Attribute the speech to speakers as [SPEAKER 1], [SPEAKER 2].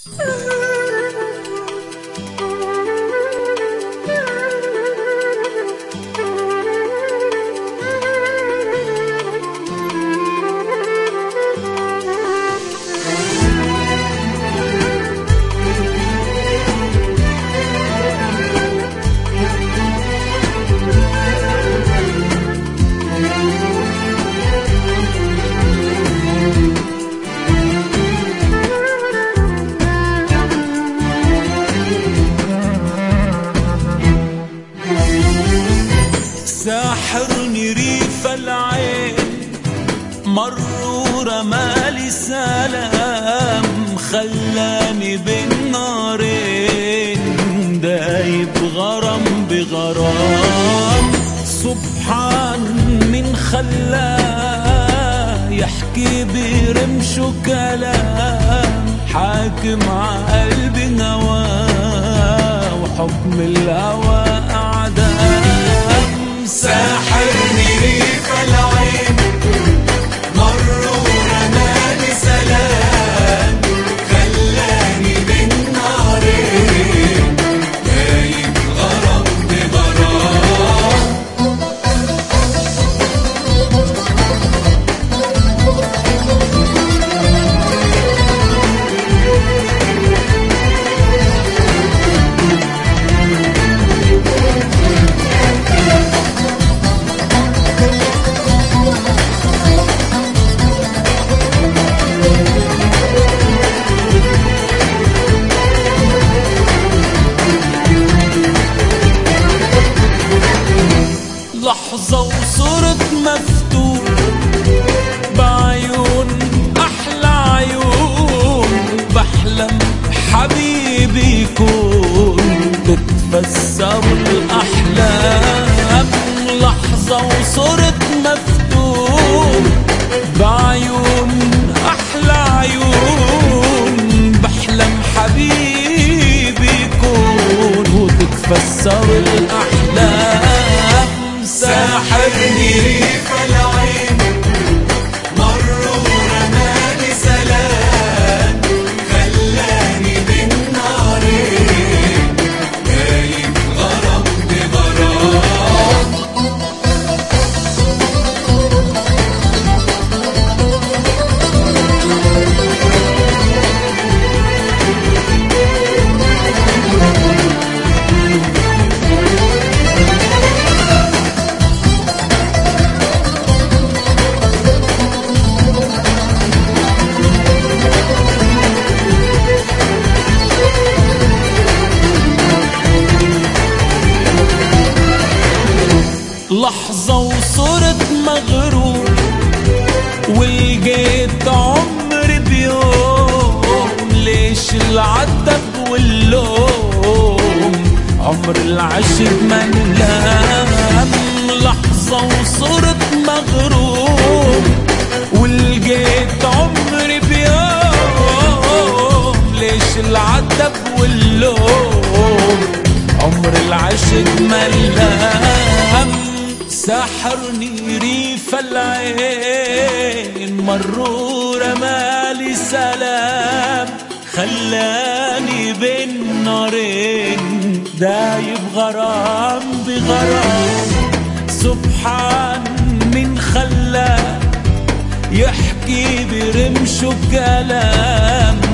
[SPEAKER 1] ساحرني ريف العين مرورة مالي سلام، خلاني بين نارين دايب غرام بغرام. سبحان من خلاه يحكي برمشه كلام، حاكم عقلبي هواه وحكم الهوى أعدام.
[SPEAKER 2] ساحرني ريف العين مرورة مالي سلام، خلاني بين نارين دايب غرام بغرام.
[SPEAKER 1] لحظة وصرت مفتون بعيون أحلى عيون، بحلم حبيبي يكون تتفسر الأحلام. لحظة وصرت مفتون بعيون أحلى عيون، بحلم حبيبي يكون وتتفسر الأحلام.
[SPEAKER 2] ساحرني ريف العين مرورة مالي سلام، خلاني بين نارين دايب غرام بغرام.
[SPEAKER 1] لحظة وصرت مغرور ولقيت عمري بيوم، ليش العتب واللوم عمر العشق ما نلام. لحظة وصرت مغرور ولقيت عمري بيوم، ليش العتب واللوم عمر العشق ما نلام. ساحرني ريف العين مرورة مالي سلام، خلاني بين نارين دايب غرام بغرام. سبحان من خلاه يحكي برمشه كلام،